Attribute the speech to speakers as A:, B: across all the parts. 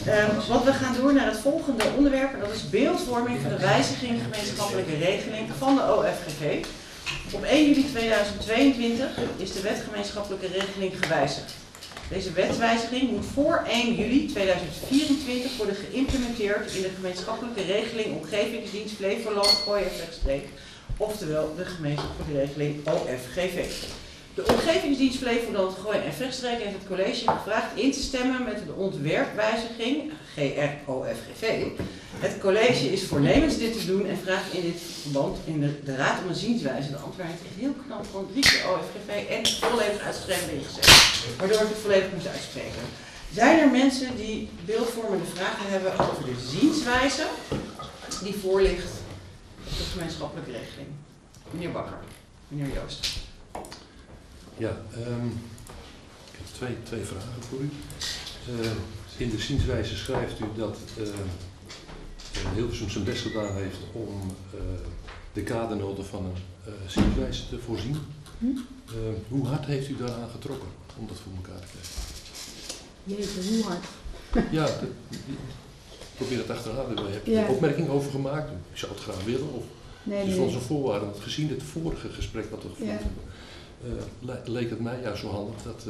A: Want we gaan door naar het volgende onderwerp. En dat is beeldvorming van de wijziging gemeenschappelijke regeling van de OFGV. Op 1 juli 2022 is de wet gemeenschappelijke regeling gewijzigd. Deze wetswijziging moet voor 1 juli 2024 worden geïmplementeerd in de gemeenschappelijke regeling Omgevingsdienst Flevoland, Gooi en Vechtstreek, oftewel de gemeenschappelijke regeling OFGV. De Omgevingsdienst Flevoland, Gooi en Vechtstreek heeft het college gevraagd in te stemmen met de ontwerpwijziging GROFGV. Het college is voornemens dit te doen en vraagt in dit verband in de raad om een zienswijze. De ambtenaar heeft echt heel knap gewoon 3 keer OFGV en volledig uitgeschreven ingezet, waardoor ik het volledig moest uitspreken. Zijn er mensen die beeldvormende vragen hebben over de zienswijze die voor ligt op de gemeenschappelijke regeling? Meneer Bakker, meneer Joost.
B: Ja, ik heb twee vragen voor u. In de zienswijze schrijft u dat Hilversum zijn best gedaan heeft om de kadernoten van een zienswijze te voorzien. Hoe hard heeft u daaraan getrokken om dat voor elkaar te krijgen?
C: Jeetje, hoe hard?
B: Ja, probeer het achteraan. Heb je er opmerking over gemaakt? Ik zou het graag willen. Of is het onze voorwaarde? Want gezien het vorige gesprek wat we gevoerd hebben, leek het mij juist zo handig dat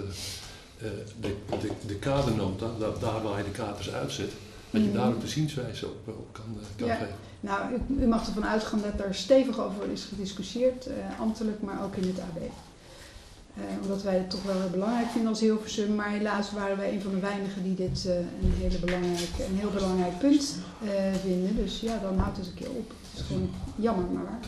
B: de kadernota, daar waar je de kaders uitzet, dat je daar ook de zienswijze op kan geven.
C: Nou, u mag ervan uitgaan dat er stevig over is gediscussieerd, ambtelijk, maar ook in het AB. Omdat wij het toch wel heel belangrijk vinden als Hilversum, maar helaas waren wij een van de weinigen die dit een heel belangrijk punt vinden. Dus ja, dan houdt het een keer op. Het is gewoon jammer, maar waar.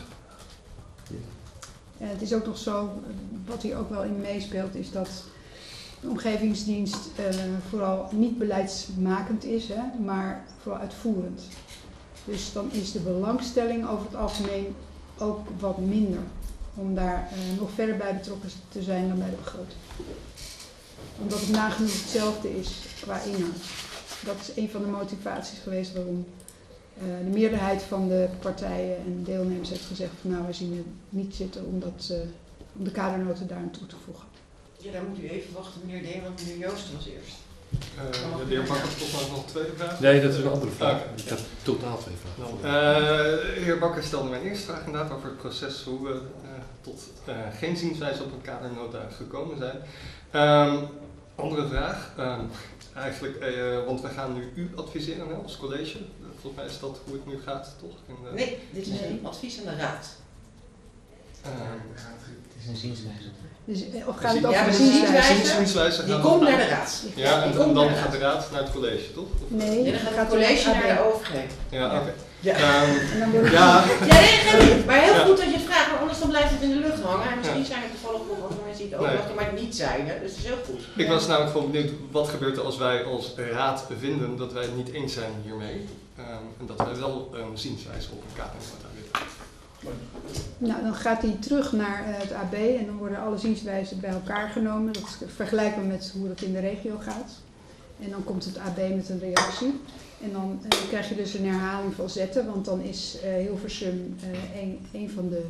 C: Het is ook nog zo, wat hier ook wel in meespeelt, is dat de omgevingsdienst vooral niet beleidsmakend is, maar vooral uitvoerend. Dus dan is de belangstelling over het algemeen ook wat minder. Om daar nog verder bij betrokken te zijn dan bij de begroting. Omdat het nagenoeg hetzelfde is qua inhoud. Dat is een van de motivaties geweest waarom de meerderheid van de partijen en deelnemers heeft gezegd van nou, wij zien het niet zitten om de kadernoten daar aan toe te voegen.
A: Ja, daar moet u even wachten, meneer D, want meneer Joost was eerst.
D: De heer Bakker heeft toch nog een tweede vraag?
B: Nee, dat is een andere vraag. Ik heb totaal 2 vragen.
D: De heer Bakker stelde mijn eerste vraag inderdaad over het proces hoe we tot geen zienswijze op een kadernota gekomen zijn. Andere vraag, want we gaan nu u adviseren als college. Volgens mij is dat hoe het nu gaat, toch?
A: Nee, dit is een advies aan de raad.
E: Het is een zienswijze.
C: Dus, of gaat het over
A: de
D: zienswijze
A: die komt naar de raad.
D: Ja, en dan gaat de raad naar het college, toch?
C: Nee,
A: dan gaat het college naar de OVG.
D: Ja, oké.
A: Ja.
C: En dan wordt
A: Maar heel goed dat je het vraagt, maar anders dan blijft het in de lucht hangen. En misschien zijn er toevallig nog andere mensen die het ook wachten, maar het niet zijn. Hè? Dus het is heel goed.
D: Ik was namelijk gewoon benieuwd, wat gebeurt er als wij als raad vinden dat wij het niet eens zijn hiermee? En dat wij wel een zienswijze op een kadernota willen.
C: Nou, dan gaat hij terug naar het AB en dan worden alle zienswijzen bij elkaar genomen. Dat is vergelijkbaar met hoe dat in de regio gaat. En dan komt het AB met een reactie. En dan krijg je dus een herhaling van zetten, want dan is Hilversum een van de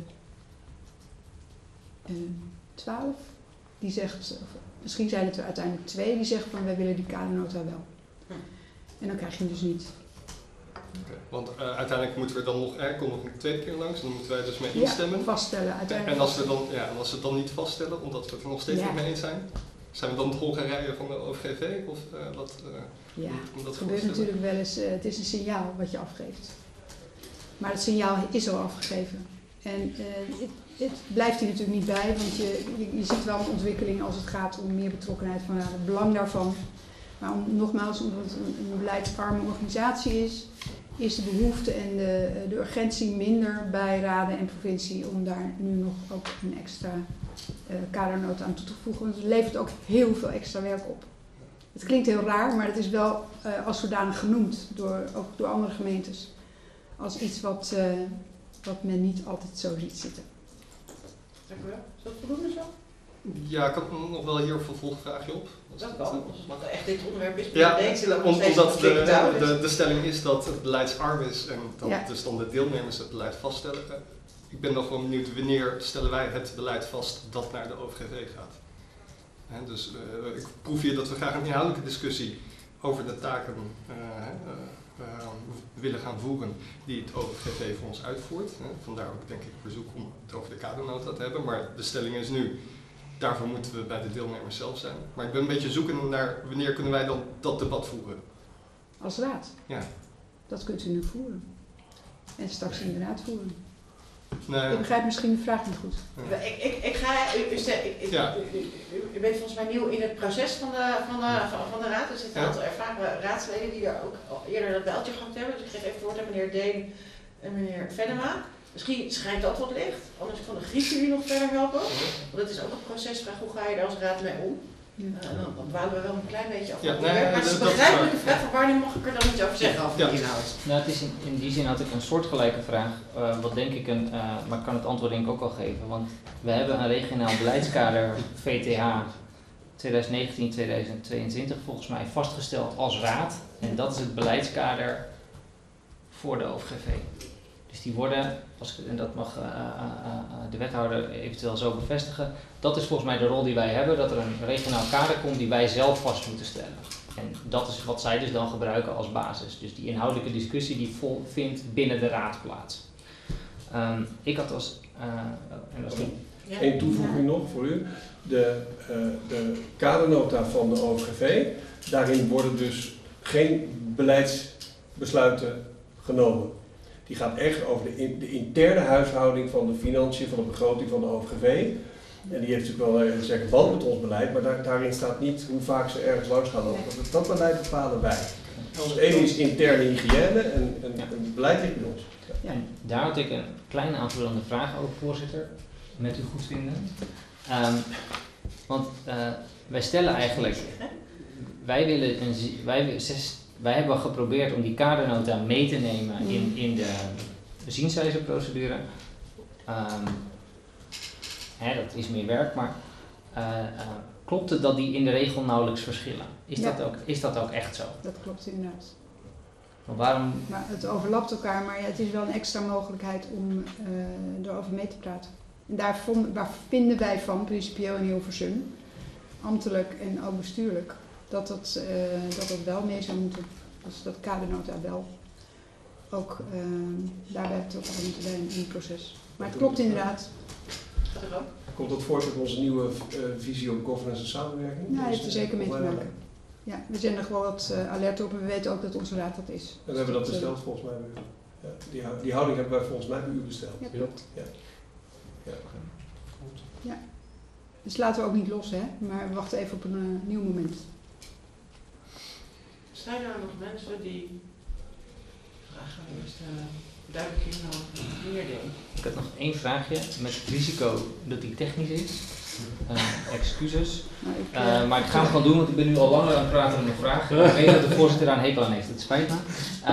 C: 12. Die zegt, misschien zijn het er uiteindelijk 2, die zeggen van wij willen die kadernota wel. En dan krijg je hem dus niet.
D: Okay, want uiteindelijk moeten we dan nog een tweede keer langs en dan moeten wij dus mee instemmen.
C: Ja, vaststellen uiteindelijk.
D: En als we het dan niet vaststellen, omdat we het er nog steeds niet mee eens zijn we dan de Hongarije van de OFGV? Of
C: dat gebeurt natuurlijk wel eens. Het is een signaal wat je afgeeft. Maar het signaal is al afgegeven. En het blijft hier natuurlijk niet bij, want je ziet wel een ontwikkeling als het gaat om meer betrokkenheid van raden. Het belang daarvan. Maar nogmaals, omdat het een beleidsarme organisatie is de behoefte en de urgentie minder bij raden en provincie om daar nu nog ook een extra kadernota aan toe te voegen. Want het levert ook heel veel extra werk op. Het klinkt heel raar, maar het is wel als zodanig genoemd, ook door andere gemeentes. Als iets wat men niet altijd zo ziet zitten.
A: Dank u wel. Is dat voldoende zo?
D: Ja, ik had nog wel hier een vervolgvraagje op.
A: Dat kan, want echt dit onderwerp is
D: omdat de stelling is dat het beleidsarm is en dat dus dan de deelnemers het beleid vaststellen. Ik ben nog wel benieuwd, wanneer stellen wij het beleid vast dat naar de OFGV gaat? Dus ik proef hier dat we graag een inhoudelijke discussie over de taken willen gaan voeren die het OFGV voor ons uitvoert. Vandaar ook denk ik verzoek om het over de kadernota te hebben. Maar de stelling is nu, daarvoor moeten we bij de deelnemers zelf zijn. Maar ik ben een beetje zoekende naar wanneer kunnen wij dan dat debat voeren.
C: Als raad?
D: Ja.
C: Dat kunt u nu voeren. En straks in de raad voeren.
D: Nee.
C: Ik begrijp misschien de vraag niet goed.
A: Ja. U bent volgens mij nieuw in het proces van de raad. Er zitten een aantal ervaren raadsleden die er ook al eerder dat bijltje gehad hebben. Dus ik geef even het woord aan meneer Deen en meneer Venema. Misschien schijnt dat wat licht. Anders kan de Griek jullie nog verder helpen. Want het is ook een procesvraag. Hoe ga je daar als raad mee om? Dan dwalen we wel een klein beetje af. Maar het is een begrijpelijke vraag van wanneer mag ik er dan iets over zeggen over de inhoud?
E: Nou, het is in die zin had ik een soortgelijke vraag, wat denk ik maar ik kan het antwoord denk ik ook al geven. Want we hebben een regionaal beleidskader VTH 2019-2022 volgens mij vastgesteld als raad. En dat is het beleidskader voor de OFGV. Dus die worden, en dat mag de wethouder eventueel zo bevestigen, dat is volgens mij de rol die wij hebben, dat er een regionaal kader komt die wij zelf vast moeten stellen. En dat is wat zij dus dan gebruiken als basis. Dus die inhoudelijke discussie die vindt binnen de raad plaats. Ik had als...
F: Eén toevoeging nog voor u. De kadernota van de OFGV, daarin worden dus geen beleidsbesluiten genomen. Die gaat echt over de interne huishouding van de financiën, van de begroting van de OFGV. En die heeft natuurlijk wel een sterke band met ons beleid, maar daarin staat niet hoe vaak ze ergens langs gaan lopen. Dat beleid bepalen wij. Dus één is interne hygiëne en het beleid ligt bij ons.
E: Ja. En daar had ik een kleine aanvullende vraag over, voorzitter, met u goed vinden. Want wij stellen eigenlijk, wij hebben geprobeerd om die kadernota mee te nemen in de zienswijzeprocedure. Dat is meer werk, maar klopt het dat die in de regel nauwelijks verschillen? Is dat ook echt zo?
C: Dat klopt inderdaad.
E: Maar waarom?
C: Maar het overlapt elkaar, maar het is wel een extra mogelijkheid om erover mee te praten. En daar vinden wij van, principieel in Hilversum, ambtelijk en ook bestuurlijk, dat dat wel mee zou moeten. Dus dat kadernota wel ook daarbij betrokken moeten zijn in het proces. Maar het klopt inderdaad.
F: Komt dat voort uit onze nieuwe visie op governance en samenwerking?
C: Nou, heeft er zeker mee te maken. Ja, we zijn er gewoon wat alert op en we weten ook dat onze raad dat is.
F: En we hebben dat besteld volgens mij bij u. Ja, die houding hebben wij volgens mij bij u besteld.
C: Ja, klopt.
F: Ja.
C: Ja. Dus laten we ook niet los, hè? Maar we wachten even op een nieuw moment.
A: Zijn er nog mensen die vragen eerst duidelijk meer doen?
E: Ik had nog één vraagje met het risico dat die technisch is. Excuses. Maar ik ga hem gewoon doen, want ik ben nu al langer aan het praten om een vraag. Ik weet dat de voorzitter daar een hekel aan heeft, het spijt me.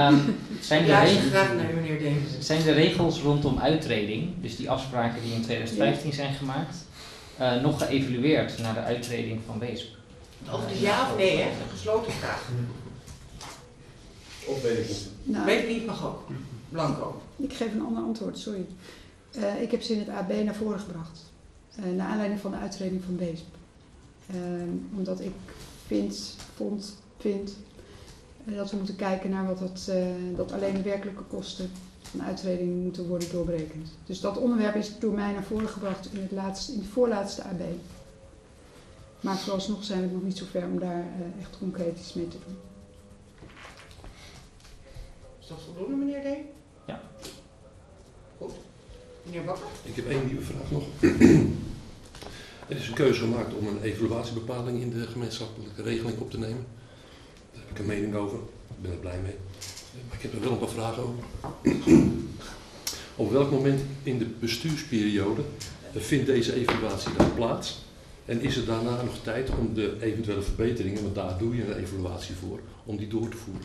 E: Zijn de regels rondom uittreding, dus die afspraken die in 2015 zijn gemaakt, nog geëvalueerd naar de uittreding van Weesp?
A: Over de ja of nee, hè? Een gesloten vraag.
F: Of weet ik niet?
C: Nou,
A: weet ik niet, mag ook. Blanco.
C: Ik geef een ander antwoord, sorry. Ik heb ze in het AB naar voren gebracht. Naar aanleiding van de uittreding van Weesp. Omdat ik vind dat we moeten kijken naar wat dat alleen de werkelijke kosten van uittreding moeten worden doorberekend. Dus dat onderwerp is door mij naar voren gebracht in het voorlaatste AB. Maar vooralsnog zijn we nog niet zo ver om daar echt concreet iets mee te doen.
A: Is dat voldoende, meneer Deen?
E: Ja.
A: Goed. Meneer Bakker?
B: Ik heb één nieuwe vraag nog. Er is een keuze gemaakt om een evaluatiebepaling in de gemeenschappelijke regeling op te nemen. Daar heb ik een mening over. Ik ben er blij mee. Maar ik heb er wel een paar vragen over. Op welk moment in de bestuursperiode vindt deze evaluatie dan plaats? En is er daarna nog tijd om de eventuele verbeteringen, want daar doe je een evaluatie voor, om die door te voeren?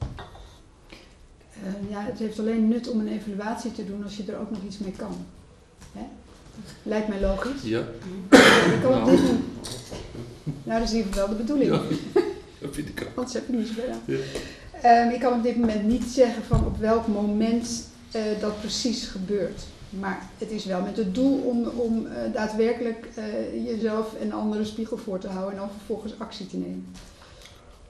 C: Het heeft alleen nut om een evaluatie te doen als je er ook nog iets mee kan. Hè? Lijkt mij logisch.
B: Ja.
C: Ik kan op dit moment... Nou, dat is in ieder geval wel de bedoeling.
B: Ja, dat vind ik ook.
C: Anders heb ik niet zoveel aan.
B: Ja.
C: Ik kan op dit moment niet zeggen van op welk moment dat precies gebeurt. Maar het is wel met het doel om daadwerkelijk jezelf en anderen spiegel voor te houden en dan vervolgens actie te nemen.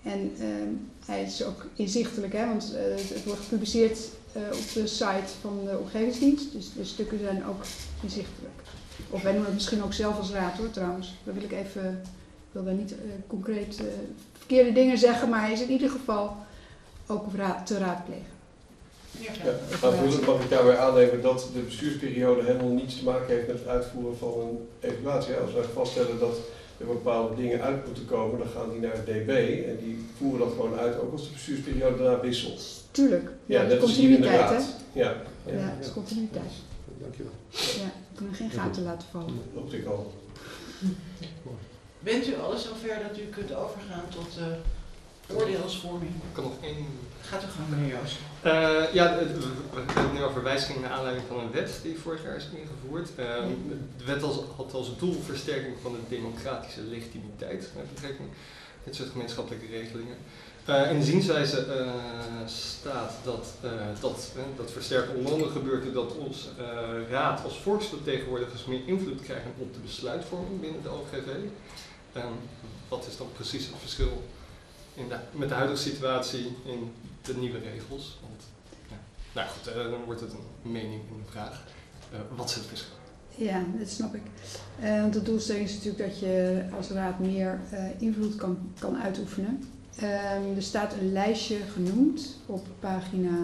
C: En hij is ook inzichtelijk, hè, want het wordt gepubliceerd op de site van de omgevingsdienst. Dus de stukken zijn ook inzichtelijk. Of wij noemen het misschien ook zelf als raad hoor trouwens. Dat wil ik even, ik wil daar niet concreet verkeerde dingen zeggen, maar hij is in ieder geval ook te raadplegen.
F: Mag ik daarbij aannemen dat de bestuursperiode helemaal niets te maken heeft met het uitvoeren van een evaluatie. Als wij vaststellen dat er bepaalde dingen uit moeten komen, dan gaan die naar het DB en die voeren dat gewoon uit, ook als de bestuursperiode daarna wisselt.
C: Tuurlijk,
F: ja,
C: dat is continuïteit hè?
F: Ja,
C: dat is continuïteit.
B: Dankjewel.
C: Ja, we kunnen geen gaten laten vallen.
F: Dat hoopte ik al.
A: Bent u alles zover dat u kunt overgaan tot oordeelsvorming? Ik
D: kan nog één...
A: Gaat u gang, meneer Joost.
D: We hebben het nu over wijziging naar aanleiding van een wet die vorig jaar is ingevoerd. De wet had als doel versterking van de democratische legitimiteit met betrekking tot dit soort gemeenschappelijke regelingen. In de zienswijze staat dat versterken onder andere gebeurt doordat onze raad als volksvertegenwoordigers meer invloed krijgen op de besluitvorming binnen de OGV. Wat is dan precies het verschil met de huidige situatie in de nieuwe regels? Want, nou goed, dan wordt het een mening in de vraag. Wat is het verschil?
C: Ja, dat snap ik. Want de doelstelling is natuurlijk dat je als raad meer invloed kan uitoefenen. Er staat een lijstje genoemd op pagina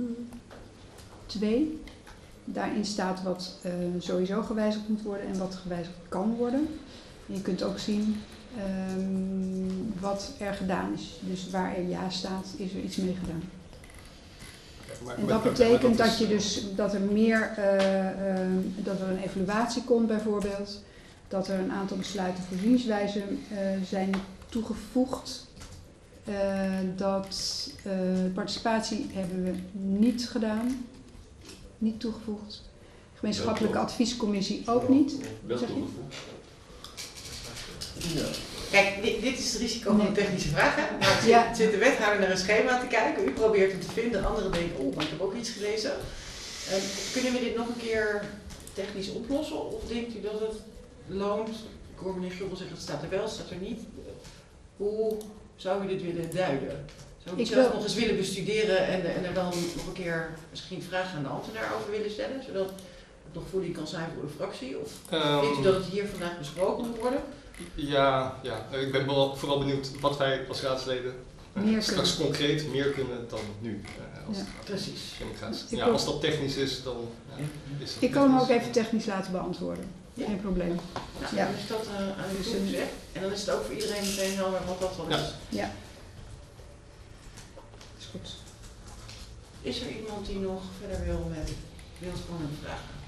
C: 2. Daarin staat wat sowieso gewijzigd moet worden en wat gewijzigd kan worden. En je kunt ook zien wat er gedaan is. Dus waar er ja staat, is er iets mee gedaan. En dat betekent dat je dus dat er meer dat er een evaluatie komt bijvoorbeeld, dat er een aantal besluiten voor zienswijzen zijn toegevoegd. Dat participatie hebben we niet gedaan, niet toegevoegd. Gemeenschappelijke adviescommissie ook niet.
B: Wel toegevoegd.
A: Ja. Kijk, dit is het risico van de technische vragen. Nou, zit de wethouder naar een schema te kijken, u probeert hem te vinden, anderen denken, maar ik heb ook iets gelezen. Kunnen we dit nog een keer technisch oplossen? Of denkt u dat het loont? Ik hoor meneer Gubbel zeggen, het staat er wel, het staat er niet. Hoe zou u dit willen duiden? Zou u het zelf nog eens willen bestuderen en er dan nog een keer misschien vragen aan de ambtenaar over willen stellen? Zodat het nog voeding kan zijn voor de fractie? Of vindt u dat het hier vandaag besproken moet worden?
D: Ja, ik ben vooral benieuwd wat wij als raadsleden straks concreet meer kunnen dan nu.
A: Precies.
D: Als dat technisch is, dan is het.
C: Ik kan hem ook even technisch laten beantwoorden.
A: Ja.
C: Geen probleem.
A: Nou, dan is dat aan u toegezegd. En dan is het ook voor iedereen meteen helder wat dat wel is.
C: Ja. Is goed.
A: Is er iemand die nog verder wil met beeldvormende vragen?